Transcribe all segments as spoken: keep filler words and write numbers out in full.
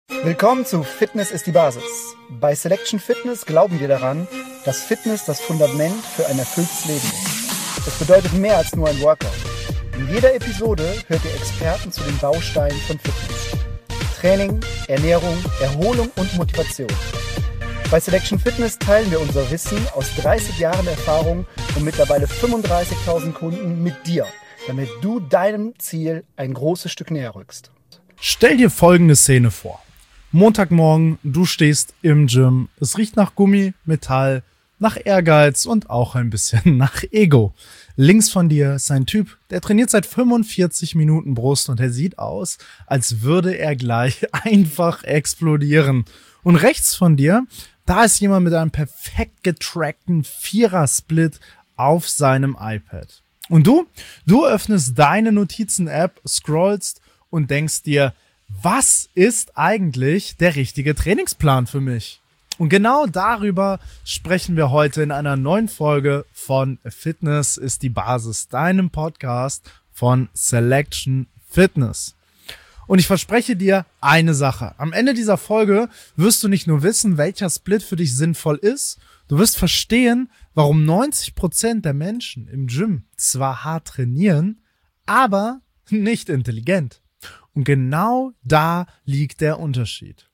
Willkommen zu Fitness ist die Basis. Bei Selection Fitness glauben wir daran, dass Fitness das Fundament für ein erfülltes Leben ist. Das bedeutet mehr als nur ein Workout. In jeder Episode hört ihr Experten zu den Bausteinen von Fitness. Training, Ernährung, Erholung und Motivation. Bei Selection Fitness teilen wir unser Wissen aus dreißig Jahren Erfahrung und mittlerweile fünfunddreißigtausend Kunden mit dir, damit du deinem Ziel ein großes Stück näher rückst. Stell dir folgende Szene vor. Montagmorgen, du stehst im Gym, es riecht nach Gummi, Metall, nach Ehrgeiz und auch ein bisschen nach Ego. Links von dir ist ein Typ, der trainiert seit fünfundvierzig Minuten Brust und er sieht aus, als würde er gleich einfach explodieren. Und rechts von dir, da ist jemand mit einem perfekt getrackten Vierer-Split auf seinem iPad. Und du, du öffnest deine Notizen-App, scrollst und denkst dir, was ist eigentlich der richtige Trainingsplan für mich? Und genau darüber sprechen wir heute in einer neuen Folge von Fitness ist die Basis, deinem Podcast von Selection Fitness. Und ich verspreche dir eine Sache. Am Ende dieser Folge wirst du nicht nur wissen, welcher Split für dich sinnvoll ist, du wirst verstehen, warum neunzig Prozent der Menschen im Gym zwar hart trainieren, aber nicht intelligent. Und genau da liegt der Unterschied.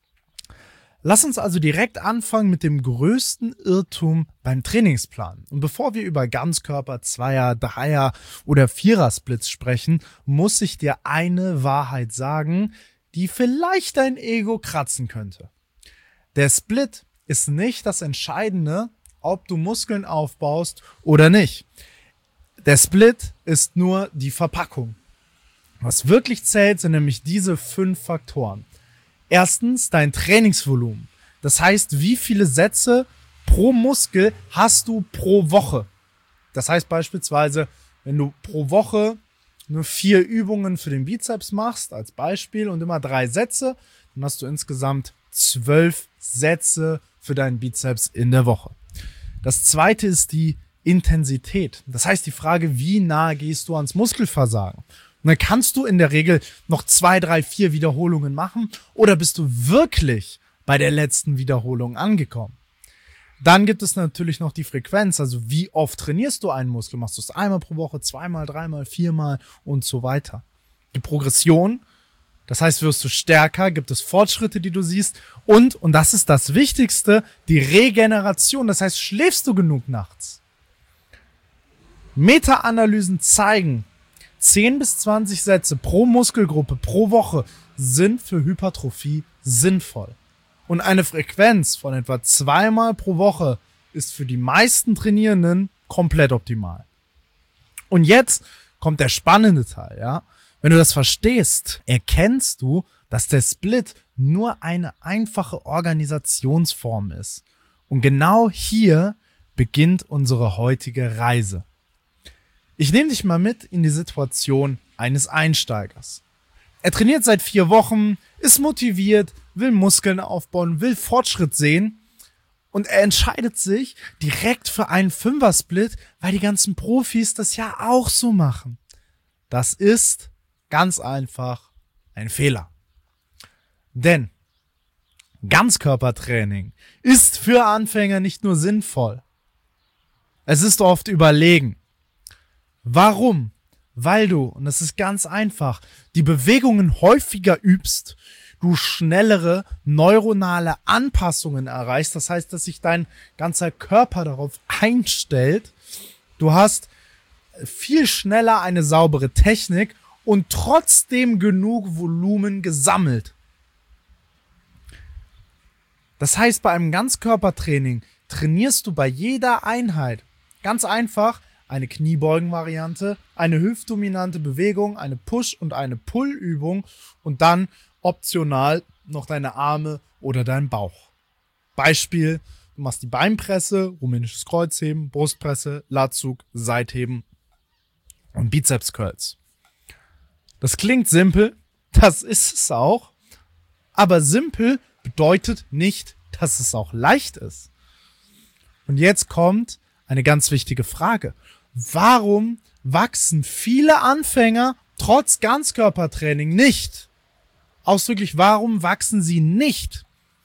Lass uns also direkt anfangen mit dem größten Irrtum beim Trainingsplan. Und bevor wir über Ganzkörper, Zweier, Dreier oder Vierer-Splits sprechen, muss ich dir eine Wahrheit sagen, die vielleicht dein Ego kratzen könnte. Der Split ist nicht das Entscheidende, ob du Muskeln aufbaust oder nicht. Der Split ist nur die Verpackung. Was wirklich zählt, sind nämlich diese fünf Faktoren. Erstens dein Trainingsvolumen. Das heißt, wie viele Sätze pro Muskel hast du pro Woche? Das heißt beispielsweise, wenn du pro Woche nur vier Übungen für den Bizeps machst, als Beispiel, und immer drei Sätze, dann hast du insgesamt zwölf Sätze für deinen Bizeps in der Woche. Das zweite ist die Intensität. Das heißt die Frage, wie nah gehst du ans Muskelversagen? Und dann kannst du in der Regel noch zwei, drei, vier Wiederholungen machen oder bist du wirklich bei der letzten Wiederholung angekommen? Dann gibt es natürlich noch die Frequenz, also wie oft trainierst du einen Muskel? Machst du es einmal pro Woche, zweimal, dreimal, viermal und so weiter. Die Progression, das heißt, wirst du stärker, gibt es Fortschritte, die du siehst und, und das ist das Wichtigste, die Regeneration, das heißt, schläfst du genug nachts? Meta-Analysen zeigen, zehn bis zwanzig Sätze pro Muskelgruppe pro Woche sind für Hypertrophie sinnvoll. Und eine Frequenz von etwa zweimal pro Woche ist für die meisten Trainierenden komplett optimal. Und jetzt kommt der spannende Teil, ja. Wenn du das verstehst, erkennst du, dass der Split nur eine einfache Organisationsform ist. Und genau hier beginnt unsere heutige Reise. Ich nehme dich mal mit in die Situation eines Einsteigers. Er trainiert seit vier Wochen, ist motiviert, will Muskeln aufbauen, will Fortschritt sehen und er entscheidet sich direkt für einen Fünfer-Split, weil die ganzen Profis das ja auch so machen. Das ist ganz einfach ein Fehler. Denn Ganzkörpertraining ist für Anfänger nicht nur sinnvoll, es ist oft überlegen. Warum? Weil du, und das ist ganz einfach, die Bewegungen häufiger übst, du schnellere neuronale Anpassungen erreichst. Das heißt, dass sich dein ganzer Körper darauf einstellt. Du hast viel schneller eine saubere Technik und trotzdem genug Volumen gesammelt. Das heißt, bei einem Ganzkörpertraining trainierst du bei jeder Einheit ganz einfach eine Kniebeugen-Variante, eine hüftdominante Bewegung, eine Push- und eine Pull-Übung und dann optional noch deine Arme oder deinen Bauch. Beispiel, du machst die Beinpresse, rumänisches Kreuzheben, Brustpresse, Latzug, Seitheben und Bizeps-Curls. Das klingt simpel, das ist es auch, aber simpel bedeutet nicht, dass es auch leicht ist. Und jetzt kommt eine ganz wichtige Frage. Warum wachsen viele Anfänger trotz Ganzkörpertraining nicht? Ausdrücklich, warum wachsen sie nicht?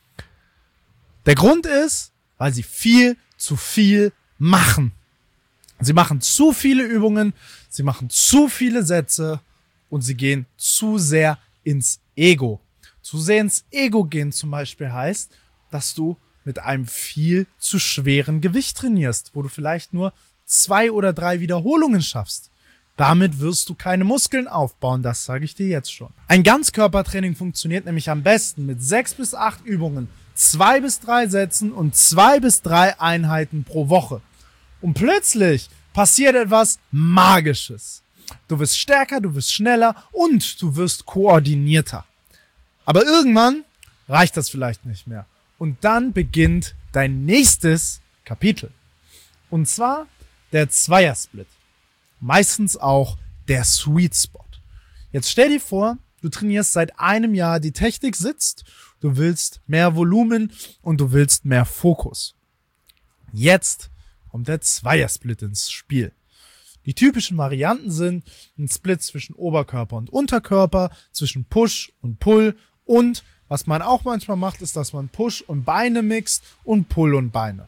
Der Grund ist, weil sie viel zu viel machen. Sie machen zu viele Übungen, sie machen zu viele Sätze und sie gehen zu sehr ins Ego. Zu sehr ins Ego gehen zum Beispiel heißt, dass du mit einem viel zu schweren Gewicht trainierst, wo du vielleicht nur zwei oder drei Wiederholungen schaffst. Damit wirst du keine Muskeln aufbauen, das sage ich dir jetzt schon. Ein Ganzkörpertraining funktioniert nämlich am besten mit sechs bis acht Übungen, zwei bis drei Sätzen und zwei bis drei Einheiten pro Woche. Und plötzlich passiert etwas Magisches. Du wirst stärker, du wirst schneller und du wirst koordinierter. Aber irgendwann reicht das vielleicht nicht mehr. Und dann beginnt dein nächstes Kapitel. Und zwar der Zweiersplit. Meistens auch der Sweet Spot. Jetzt stell dir vor, du trainierst seit einem Jahr, die Technik sitzt, du willst mehr Volumen und du willst mehr Fokus. Jetzt kommt der Zweiersplit ins Spiel. Die typischen Varianten sind ein Split zwischen Oberkörper und Unterkörper, zwischen Push und Pull und was man auch manchmal macht, ist, dass man Push und Beine mixt und Pull und Beine.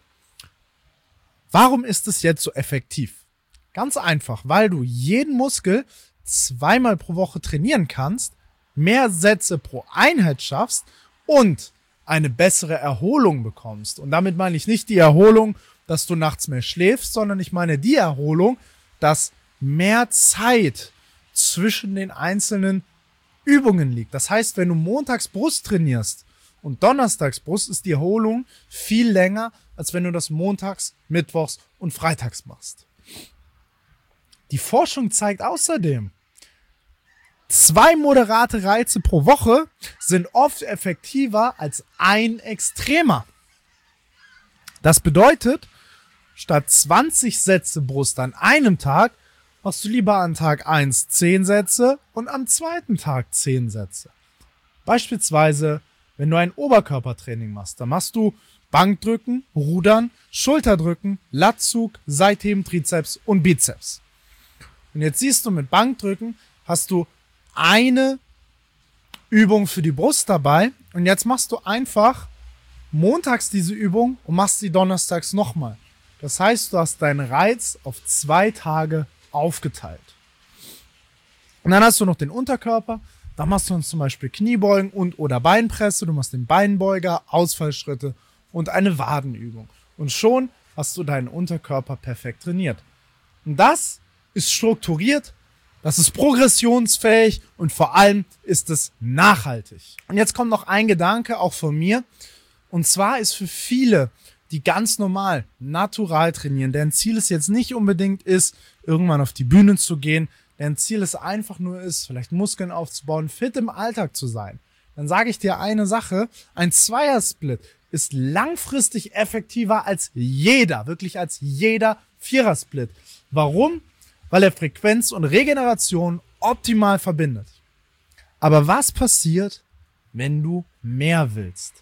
Warum ist es jetzt so effektiv? Ganz einfach, weil du jeden Muskel zweimal pro Woche trainieren kannst, mehr Sätze pro Einheit schaffst und eine bessere Erholung bekommst. Und damit meine ich nicht die Erholung, dass du nachts mehr schläfst, sondern ich meine die Erholung, dass mehr Zeit zwischen den einzelnen Übungen liegt. Das heißt, wenn du montags Brust trainierst und donnerstags Brust, ist die Erholung viel länger, als wenn du das montags, mittwochs und freitags machst. Die Forschung zeigt außerdem, zwei moderate Reize pro Woche sind oft effektiver als ein extremer. Das bedeutet, statt zwanzig Sätze Brust an einem Tag, machst du lieber an Tag eins zehn Sätze und am zweiten Tag zehn Sätze. Beispielsweise, wenn du ein Oberkörpertraining machst, dann machst du Bankdrücken, Rudern, Schulterdrücken, Latzug, Seitheben, Trizeps und Bizeps. Und jetzt siehst du, mit Bankdrücken hast du eine Übung für die Brust dabei und jetzt machst du einfach montags diese Übung und machst sie donnerstags nochmal. Das heißt, du hast deinen Reiz auf zwei Tage aufgeteilt. Und dann hast du noch den Unterkörper, da machst du uns zum Beispiel Kniebeugen und oder Beinpresse, du machst den Beinbeuger, Ausfallschritte und eine Wadenübung. Und schon hast du deinen Unterkörper perfekt trainiert. Und das ist strukturiert, das ist progressionsfähig und vor allem ist es nachhaltig. Und jetzt kommt noch ein Gedanke, auch von mir. Und zwar ist für viele, die ganz normal, natural trainieren, deren Ziel es jetzt nicht unbedingt ist, irgendwann auf die Bühne zu gehen, deren Ziel es einfach nur ist, vielleicht Muskeln aufzubauen, fit im Alltag zu sein. Dann sage ich dir eine Sache, ein Zweiersplit ist langfristig effektiver als jeder, wirklich als jeder Vierersplit. Warum? Weil er Frequenz und Regeneration optimal verbindet. Aber was passiert, wenn du mehr willst?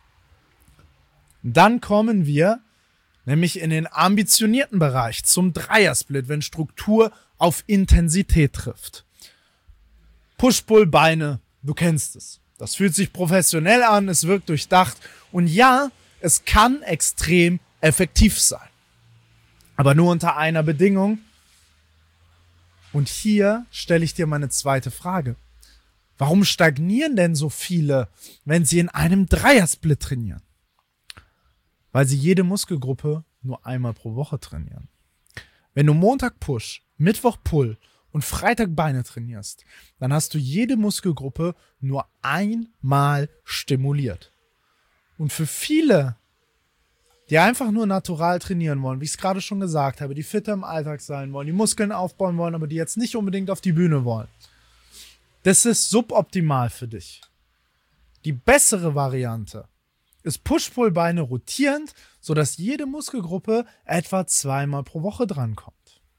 Dann kommen wir nämlich in den ambitionierten Bereich zum Dreiersplit, wenn Struktur auf Intensität trifft. Push-Pull-Beine, du kennst es. Das fühlt sich professionell an, es wirkt durchdacht und ja, es kann extrem effektiv sein. Aber nur unter einer Bedingung. Und hier stelle ich dir meine zweite Frage. Warum stagnieren denn so viele, wenn sie in einem Dreiersplit trainieren? Weil sie jede Muskelgruppe nur einmal pro Woche trainieren. Wenn du Montag Push, Mittwoch Pull und Freitag Beine trainierst, dann hast du jede Muskelgruppe nur einmal stimuliert. Und für viele, die einfach nur natural trainieren wollen, wie ich es gerade schon gesagt habe, die fitter im Alltag sein wollen, die Muskeln aufbauen wollen, aber die jetzt nicht unbedingt auf die Bühne wollen, das ist suboptimal für dich. Die bessere Variante ist Push-Pull-Beine rotierend, sodass jede Muskelgruppe etwa zweimal pro Woche drankommt.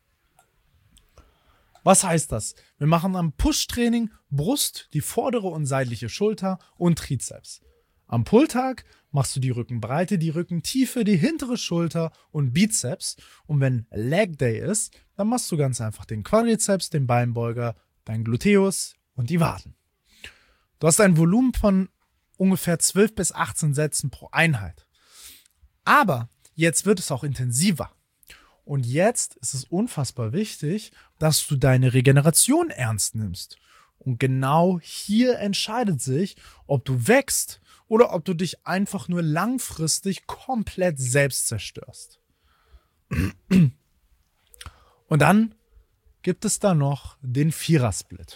Was heißt das? Wir machen am Push-Training Brust, die vordere und seitliche Schulter und Trizeps. Am Pull-Tag machst du die Rückenbreite, die Rückentiefe, die hintere Schulter und Bizeps. Und wenn Leg Day ist, dann machst du ganz einfach den Quadrizeps, den Beinbeuger, dein Gluteus und die Waden. Du hast ein Volumen von ungefähr zwölf bis achtzehn Sätzen pro Einheit. Aber jetzt wird es auch intensiver. Und jetzt ist es unfassbar wichtig, dass du deine Regeneration ernst nimmst. Und genau hier entscheidet sich, ob du wächst oder ob du dich einfach nur langfristig komplett selbst zerstörst. Und dann gibt es da noch den Vierersplit.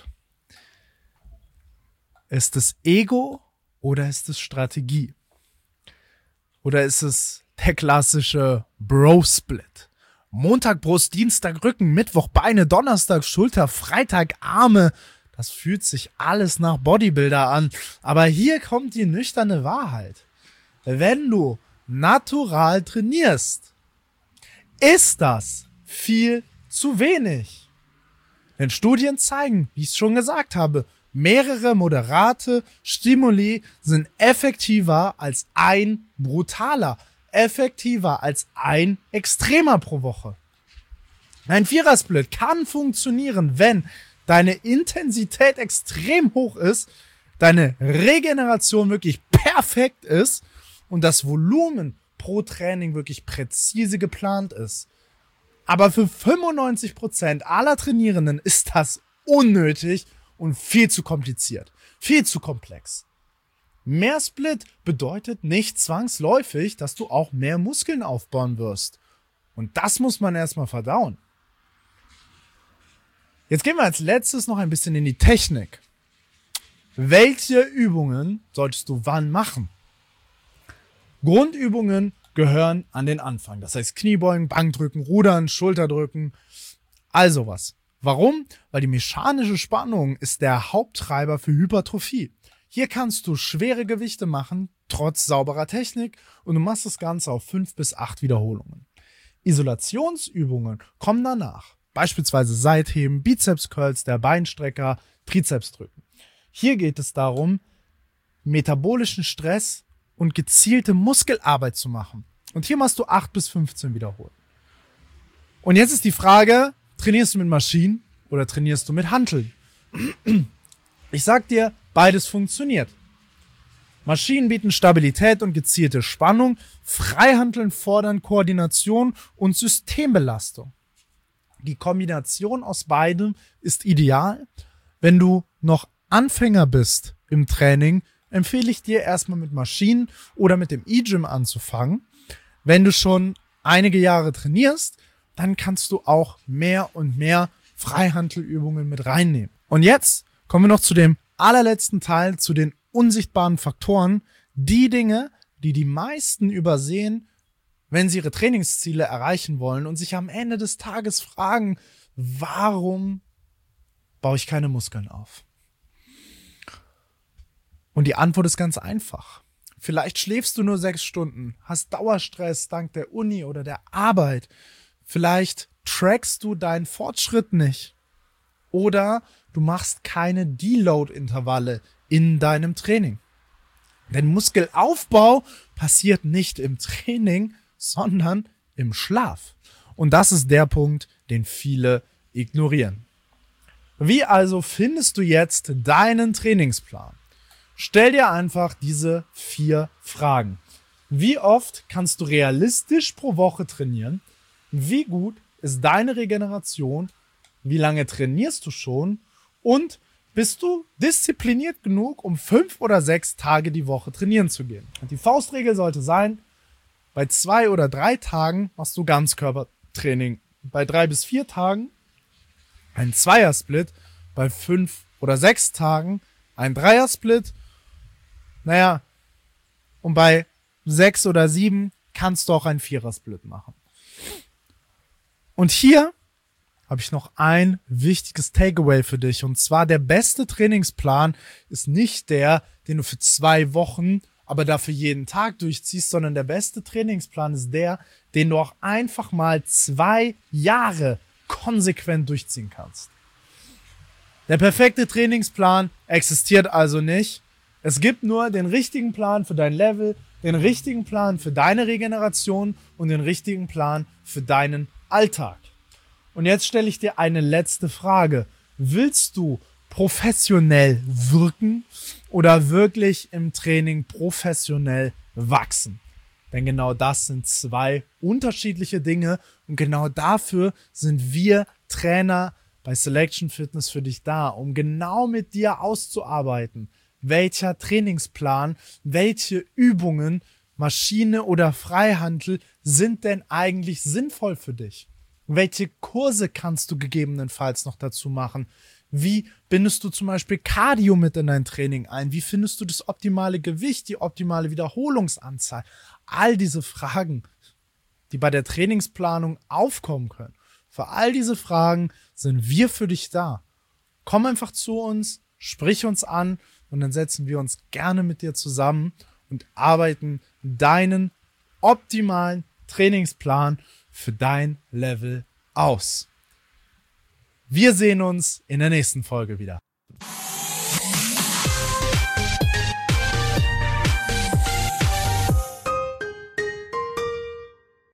Ist es Ego oder ist es Strategie? Oder ist es der klassische Bro-Split? Montag Brust, Dienstag Rücken, Mittwoch Beine, Donnerstag Schulter, Freitag Arme. Das fühlt sich alles nach Bodybuilder an. Aber hier kommt die nüchterne Wahrheit. Wenn du natural trainierst, ist das viel zu wenig. Denn Studien zeigen, wie ich es schon gesagt habe, mehrere moderate Stimuli sind effektiver als ein brutaler, effektiver als ein extremer pro Woche. Ein Vierersplit kann funktionieren, wenn deine Intensität extrem hoch ist, deine Regeneration wirklich perfekt ist und das Volumen pro Training wirklich präzise geplant ist. Aber für fünfundneunzig Prozent aller Trainierenden ist das unnötig und viel zu kompliziert, viel zu komplex. Mehr Split bedeutet nicht zwangsläufig, dass du auch mehr Muskeln aufbauen wirst. Und das muss man erstmal verdauen. Jetzt gehen wir als letztes noch ein bisschen in die Technik. Welche Übungen solltest du wann machen? Grundübungen gehören an den Anfang. Das heißt Kniebeugen, Bankdrücken, Rudern, Schulterdrücken, all sowas. Warum? Weil die mechanische Spannung ist der Haupttreiber für Hypertrophie. Hier kannst du schwere Gewichte machen, trotz sauberer Technik, und du machst das Ganze auf fünf bis acht Wiederholungen. Isolationsübungen kommen danach. Beispielsweise Seitheben, Bizeps-Curls, der Beinstrecker, Trizepsdrücken. Hier geht es darum, metabolischen Stress und gezielte Muskelarbeit zu machen. Und hier machst du acht bis fünfzehn Wiederholungen. Und jetzt ist die Frage, trainierst du mit Maschinen oder trainierst du mit Hanteln? Ich sag dir, beides funktioniert. Maschinen bieten Stabilität und gezielte Spannung, Freihanteln fordern Koordination und Systembelastung. Die Kombination aus beidem ist ideal. Wenn du noch Anfänger bist im Training, empfehle ich dir erstmal mit Maschinen oder mit dem E-Gym anzufangen. Wenn du schon einige Jahre trainierst, dann kannst du auch mehr und mehr Freihantelübungen mit reinnehmen. Und jetzt kommen wir noch zu dem allerletzten Teil, zu den unsichtbaren Faktoren, die Dinge, die die meisten übersehen, wenn sie ihre Trainingsziele erreichen wollen und sich am Ende des Tages fragen, warum baue ich keine Muskeln auf? Und die Antwort ist ganz einfach. Vielleicht schläfst du nur sechs Stunden, hast Dauerstress dank der Uni oder der Arbeit. Vielleicht trackst du deinen Fortschritt nicht. Oder du machst keine Deload-Intervalle in deinem Training. Denn Muskelaufbau passiert nicht im Training, sondern im Schlaf. Und das ist der Punkt, den viele ignorieren. Wie also findest du jetzt deinen Trainingsplan? Stell dir einfach diese vier Fragen. Wie oft kannst du realistisch pro Woche trainieren? Wie gut ist deine Regeneration? Wie lange trainierst du schon? Und bist du diszipliniert genug, um fünf oder sechs Tage die Woche trainieren zu gehen? Und die Faustregel sollte sein, bei zwei oder drei Tagen machst du Ganzkörpertraining. Bei drei bis vier Tagen ein Zweiersplit. Bei fünf oder sechs Tagen ein Dreiersplit. Naja, und bei sechs oder sieben kannst du auch ein Vierersplit machen. Und hier habe ich noch ein wichtiges Takeaway für dich. Und zwar, der beste Trainingsplan ist nicht der, den du für zwei Wochen, aber dafür jeden Tag durchziehst, sondern der beste Trainingsplan ist der, den du auch einfach mal zwei Jahre konsequent durchziehen kannst. Der perfekte Trainingsplan existiert also nicht. Es gibt nur den richtigen Plan für dein Level, den richtigen Plan für deine Regeneration und den richtigen Plan für deinen Alltag. Und jetzt stelle ich dir eine letzte Frage. Willst du professionell wirken oder wirklich im Training professionell wachsen? Denn genau das sind zwei unterschiedliche Dinge und genau dafür sind wir Trainer bei Selection Fitness für dich da, um genau mit dir auszuarbeiten, welcher Trainingsplan, welche Übungen, Maschine oder Freihantel sind denn eigentlich sinnvoll für dich? Welche Kurse kannst du gegebenenfalls noch dazu machen? Wie bindest du zum Beispiel Cardio mit in dein Training ein? Wie findest du das optimale Gewicht, die optimale Wiederholungsanzahl? All diese Fragen, die bei der Trainingsplanung aufkommen können. Für all diese Fragen sind wir für dich da. Komm einfach zu uns, sprich uns an und dann setzen wir uns gerne mit dir zusammen und arbeiten deinen optimalen Trainingsplan für dein Level aus. Wir sehen uns in der nächsten Folge wieder.